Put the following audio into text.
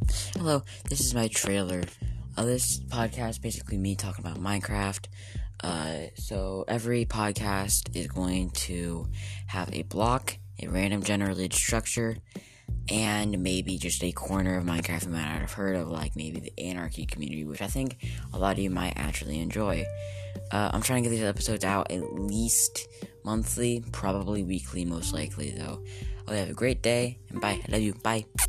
Hello, this is my trailer. This podcast is basically me talking about Minecraft. So every podcast is going to have a block, a random generated structure, and maybe just a corner of Minecraft you might not have heard of, like maybe the Anarchy community, which I think a lot of you might actually enjoy. I'm trying to get these episodes out at least monthly, probably weekly, most likely though. Okay, have a great day, and bye. I love you. Bye.